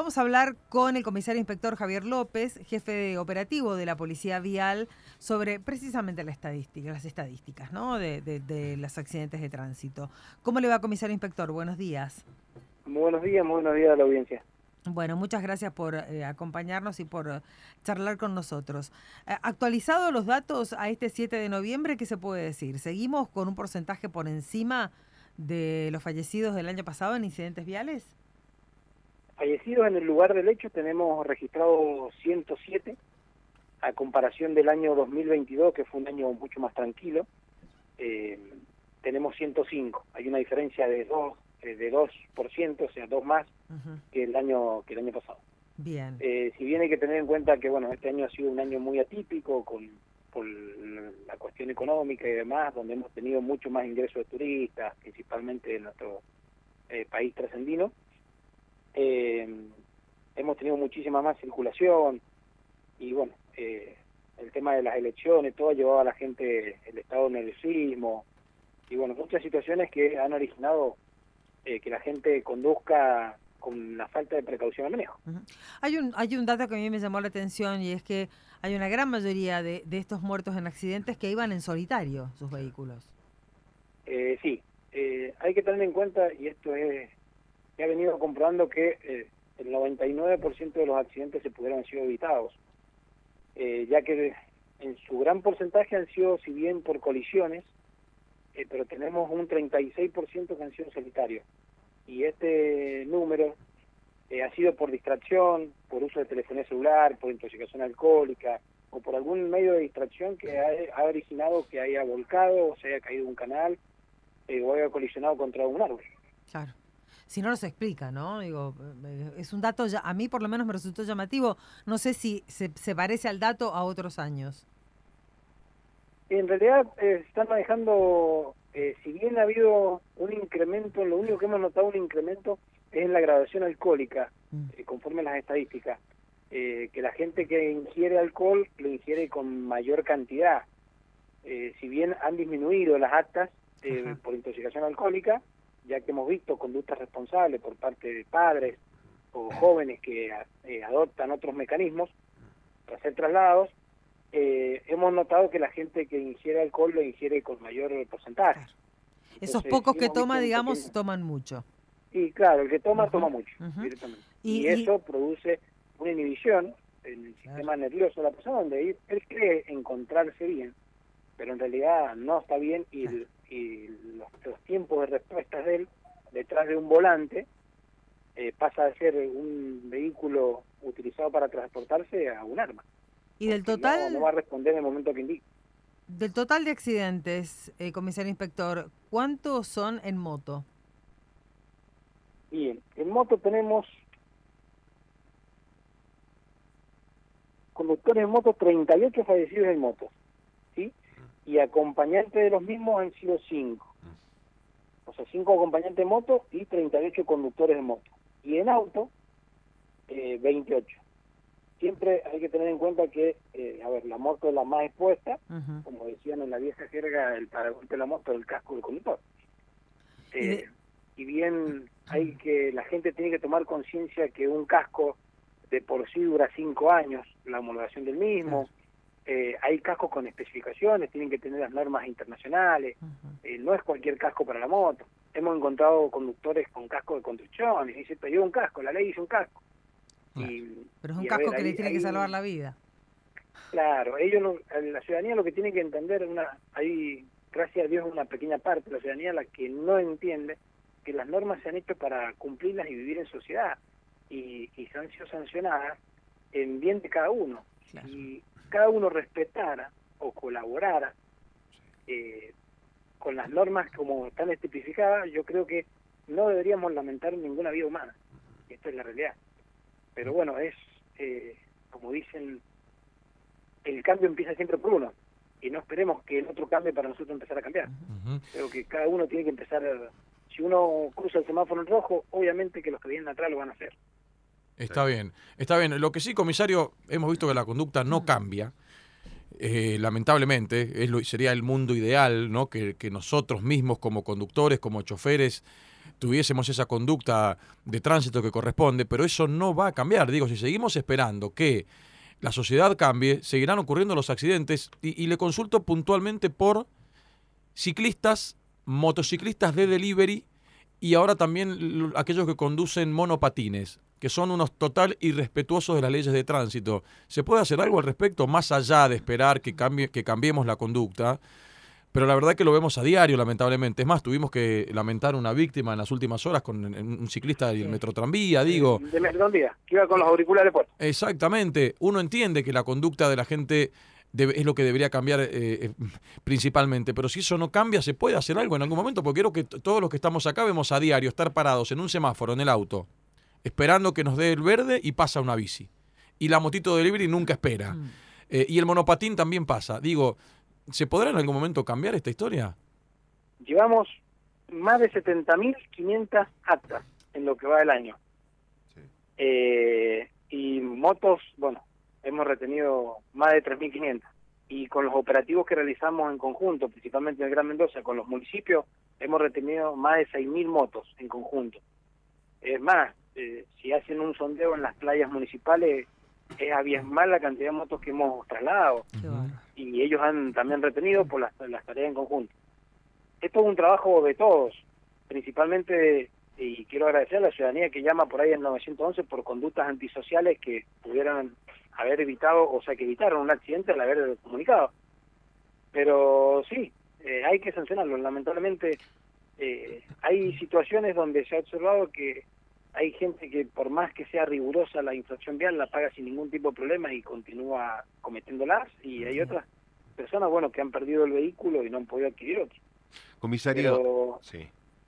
Vamos a hablar con el comisario inspector Javier López, jefe de operativo de la Policía Vial, sobre precisamente las estadísticas, ¿no? de los accidentes de tránsito. ¿Cómo le va, comisario inspector? Buenos días. Muy buenos días a la audiencia. Bueno, muchas gracias por acompañarnos y por charlar con nosotros. Actualizados los datos a este 7 de noviembre, ¿qué se puede decir? ¿Seguimos con un porcentaje por encima de los fallecidos del año pasado en incidentes viales? Fallecidos en el lugar del hecho tenemos registrados 107, a comparación del año 2022, que fue un año mucho más tranquilo, tenemos 105. Hay una diferencia de 2%, o sea, 2 más que el año pasado. Bien. Si bien hay que tener en cuenta que bueno, este año ha sido un año muy atípico por la cuestión económica y demás, donde hemos tenido mucho más ingresos de turistas, principalmente de nuestro país trasandino. Hemos tenido muchísima más circulación y bueno, el tema de las elecciones, todo ha llevado a la gente el estado de nerviosismo y bueno, muchas situaciones que han originado que la gente conduzca con la falta de precaución al manejo. Hay un dato que a mí me llamó la atención y es que hay una gran mayoría de estos muertos en accidentes que iban en solitario sus vehículos. Sí, hay que tener en cuenta, y esto se ha venido comprobando, que el 99% de los accidentes se pudieron haber sido evitados, ya que en su gran porcentaje han sido, si bien por colisiones, pero tenemos un 36% que han sido solitarios. Y este número ha sido por distracción, por uso de telefonía celular, por intoxicación alcohólica o por algún medio de distracción que ha originado que haya volcado o se haya caído un canal o haya colisionado contra un árbol. Claro. Si no, no se explica, ¿no? Digo, es un dato, a mí por lo menos me resultó llamativo. No sé si se parece al dato a otros años. En realidad están manejando, si bien ha habido un incremento, lo único que hemos notado un incremento es en la graduación alcohólica, conforme a las estadísticas, que la gente que ingiere alcohol lo ingiere con mayor cantidad. Si bien han disminuido las actas por intoxicación alcohólica, ya que hemos visto conductas responsables por parte de padres o jóvenes que adoptan otros mecanismos para ser trasladados, hemos notado que la gente que ingiere alcohol lo ingiere con mayor porcentaje. Claro. Esos pocos que toma, digamos, toman mucho. Y claro, el que toma mucho, directamente. Y eso produce una inhibición en el sistema nervioso de la persona, donde él cree encontrarse bien, pero en realidad no está bien, y los tiempos de respuesta de él detrás de un volante pasa de ser un vehículo utilizado para transportarse a un arma. Y del total... No va a responder en el momento que indique. Del total de accidentes, comisario inspector, ¿cuántos son en moto? Bien, en moto tenemos conductores en moto, 38 fallecidos en moto, ¿sí? Y acompañantes de los mismos han sido 5. O sea, 5 acompañantes de moto y 38 conductores de moto. Y en auto, 28. Siempre hay que tener en cuenta que, la moto es la más expuesta, como decían en la vieja jerga, el paragolpe de la moto, el casco del conductor. Y bien, la gente tiene que tomar conciencia que un casco de por sí dura 5 años, la homologación del mismo. Hay cascos con especificaciones, tienen que tener las normas internacionales, no es cualquier casco para la moto. Hemos encontrado conductores con casco de construcción y dicen, pero yo un casco, la ley dice un casco. Claro. Pero es un casco que le tiene que salvar la vida. Claro, la ciudadanía lo que tiene que entender, gracias a Dios, una pequeña parte de la ciudadanía la que no entiende que las normas se han hecho para cumplirlas y vivir en sociedad, y se han sido sancionadas en bien de cada uno. Claro. Si cada uno respetara o colaborara con las normas como están tipificadas, yo creo que no deberíamos lamentar ninguna vida humana. Esta es la realidad. Pero bueno, como dicen, el cambio empieza siempre por uno, y no esperemos que el otro cambie para nosotros empezar a cambiar. Creo que cada uno tiene que empezar si uno cruza el semáforo en rojo, obviamente que los que vienen atrás lo van a hacer. Está bien, está bien. Lo que sí, comisario, hemos visto que la conducta no cambia. Lamentablemente, sería el mundo ideal, ¿no? Que nosotros mismos como conductores, como choferes, tuviésemos esa conducta de tránsito que corresponde, pero eso no va a cambiar. Digo, si seguimos esperando que la sociedad cambie, seguirán ocurriendo los accidentes y le consulto puntualmente por ciclistas, motociclistas de delivery y ahora también aquellos que conducen monopatines, que son unos total irrespetuosos de las leyes de tránsito. ¿Se puede hacer algo al respecto más allá de esperar que cambiemos la conducta? Pero la verdad que lo vemos a diario, lamentablemente. Es más, tuvimos que lamentar una víctima en las últimas horas con un ciclista del Metrotranvía, digo. De Metrotranvía, que iba con los auriculares puestos. Exactamente. Uno entiende que la conducta de la gente es lo que debería cambiar principalmente. Pero si eso no cambia, ¿se puede hacer algo en algún momento? Porque creo que todos los que estamos acá vemos a diario estar parados en un semáforo, en el auto, esperando que nos dé el verde y pasa una bici. Y la motito de delivery nunca espera. Y el monopatín también pasa. Digo, ¿se podrá en algún momento cambiar esta historia? Llevamos más de 70.500 actas en lo que va del año. Sí. Y motos, bueno, hemos retenido más de 3.500. Y con los operativos que realizamos en conjunto, principalmente en el Gran Mendoza, con los municipios, hemos retenido más de 6.000 motos en conjunto. Es más, si hacen un sondeo en las playas municipales, es abismal la cantidad de motos que hemos trasladado. Y ellos han también retenido por las tareas en conjunto. Esto es un trabajo de todos, principalmente, y quiero agradecer a la ciudadanía que llama por ahí en 911 por conductas antisociales que pudieran haber evitado, o sea, que evitaron un accidente al haber comunicado. Pero sí, hay que sancionarlo. Lamentablemente, hay situaciones donde se ha observado que hay gente que por más que sea rigurosa la infracción vial la paga sin ningún tipo de problema y continúa cometiéndolas, y hay otras personas, bueno, que han perdido el vehículo y no han podido adquirir otro. Comisario, pero... sí.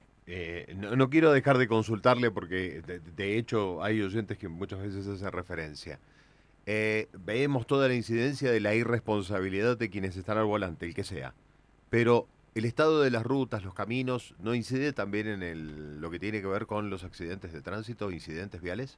No quiero dejar de consultarle porque de hecho hay oyentes que muchas veces hacen referencia. Vemos toda la incidencia de la irresponsabilidad de quienes están al volante, el que sea, pero ¿el estado de las rutas, los caminos, no incide también en lo que tiene que ver con los accidentes de tránsito, incidentes viales?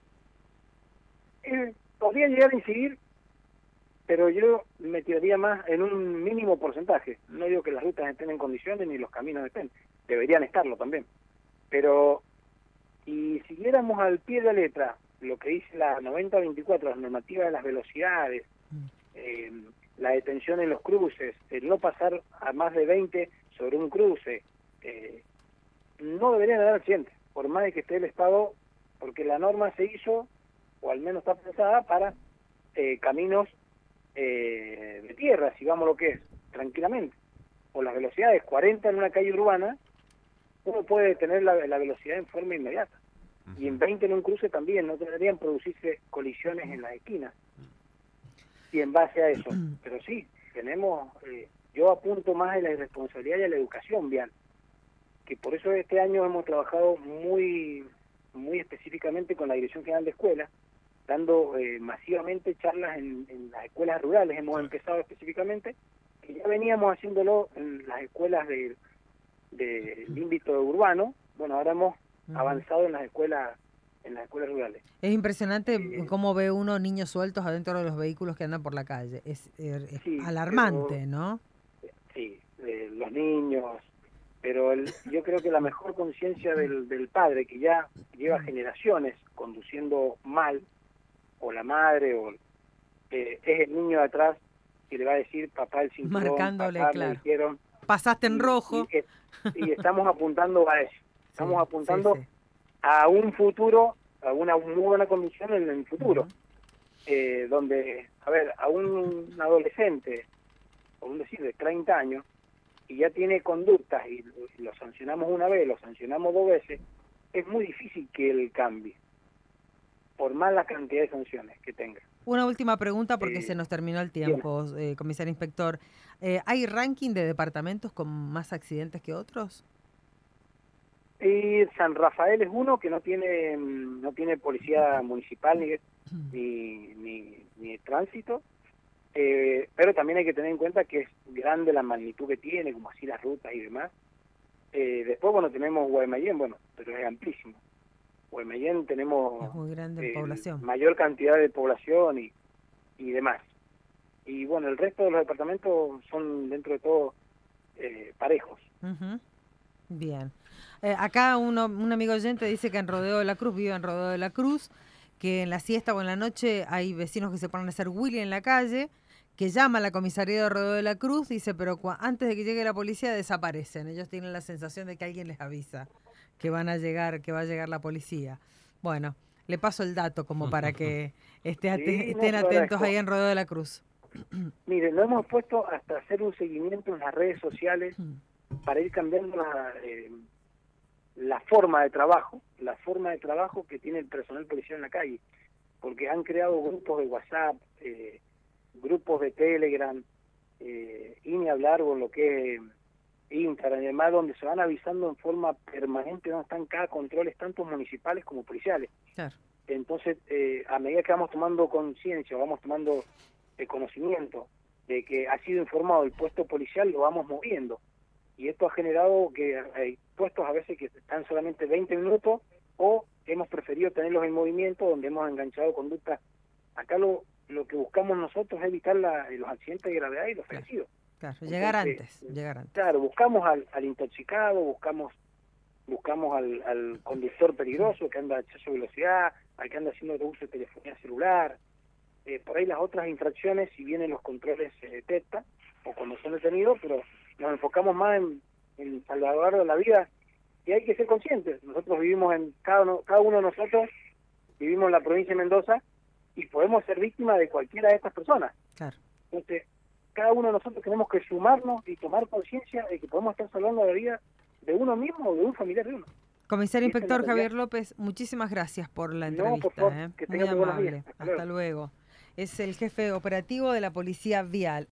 Podría llegar a incidir, pero yo me tiraría más en un mínimo porcentaje. No digo que las rutas estén en condiciones ni los caminos estén, deberían estarlo también. Pero, y siguiéramos al pie de la letra lo que dice la 9024, la normativa de las velocidades, la detención en los cruces, el no pasar a más de 20 sobre un cruce, no deberían haber accidentes, por más de que esté el Estado, porque la norma se hizo, o al menos está pensada, para caminos de tierra, sigamos lo que es, tranquilamente. Por las velocidades 40 en una calle urbana, uno puede detener la velocidad en forma inmediata. Y en 20 en un cruce también, no deberían producirse colisiones en las esquinas. Y en base a eso, pero sí, tenemos, yo apunto más a la irresponsabilidad y a la educación vial, que por eso este año hemos trabajado muy específicamente con la Dirección General de Escuelas, dando masivamente charlas en las escuelas rurales. Hemos empezado específicamente, que ya veníamos haciéndolo en las escuelas del ámbito urbano. Bueno, ahora hemos avanzado en las escuelas rurales. Es impresionante cómo ve uno niños sueltos adentro de los vehículos que andan por la calle. Es sí, alarmante, pero, ¿no? Sí, los niños, pero yo creo que la mejor conciencia del padre, que ya lleva generaciones conduciendo mal, o la madre, o es el niño de atrás que le va a decir, papá, el cinturón, marcándole, papá, claro. me dijeron, pasaste en rojo. Y estamos apuntando a eso. Estamos apuntando sí. a un futuro, a una muy buena condición en el futuro, donde, a ver, a un adolescente, por un decir, de 30 años, y ya tiene conductas, y lo sancionamos una vez, lo sancionamos 2 veces, es muy difícil que él cambie, por más la cantidad de sanciones que tenga. Una última pregunta porque se nos terminó el tiempo, comisario inspector. ¿Hay ranking de departamentos con más accidentes que otros? Y San Rafael es uno que no tiene policía municipal ni tránsito, pero también hay que tener en cuenta que es grande la magnitud que tiene, como así las rutas y demás. Después, bueno, tenemos Guaymallén, bueno, pero es amplísimo. Guaymallén tenemos es muy grande en población, mayor cantidad de población y demás. Y bueno, el resto de los departamentos son dentro de todo parejos. Bien. Acá un amigo oyente dice que en Rodeo de la Cruz, vive en Rodeo de la Cruz, que en la siesta o en la noche hay vecinos que se ponen a hacer Willy en la calle, que llama a la comisaría de Rodeo de la Cruz, dice, pero antes de que llegue la policía desaparecen. Ellos tienen la sensación de que alguien les avisa que van a llegar, que va a llegar la policía. Bueno, le paso el dato como para que estén atentos ahí en Rodeo de la Cruz. Mire, nos hemos puesto hasta hacer un seguimiento en las redes sociales para ir cambiando la forma de trabajo que tiene el personal policial en la calle, porque han creado grupos de WhatsApp, grupos de Telegram, y ni hablar con lo que es Instagram y demás, donde se van avisando en forma permanente donde están cada controles, tanto municipales como policiales. Claro. Entonces, a medida que vamos tomando conciencia, vamos tomando conocimiento de que ha sido informado el puesto policial, lo vamos moviendo. Y esto ha generado que hay puestos a veces que están solamente 20 minutos o hemos preferido tenerlos en movimiento donde hemos enganchado conductas. Acá lo que buscamos nosotros es evitar los accidentes de gravedad y los fallecidos. Claro, llegar antes. Claro, buscamos al intoxicado, buscamos al conductor peligroso que anda a exceso de velocidad, al que anda haciendo uso de telefonía celular. Por ahí las otras infracciones, si bien en los controles se detectan o cuando son detenidos, pero nos enfocamos más en salvaguardar la vida, y hay que ser conscientes. Nosotros vivimos cada uno de nosotros vivimos en la provincia de Mendoza y podemos ser víctimas de cualquiera de estas personas. Claro. Entonces, cada uno de nosotros tenemos que sumarnos y tomar conciencia de que podemos estar salvando la vida de uno mismo o de un familiar de uno. Comisario Inspector Javier López, muchísimas gracias por la entrevista. Por favor, que muy tengan buenos amable. días. Hasta luego. Es el jefe operativo de la Policía Vial.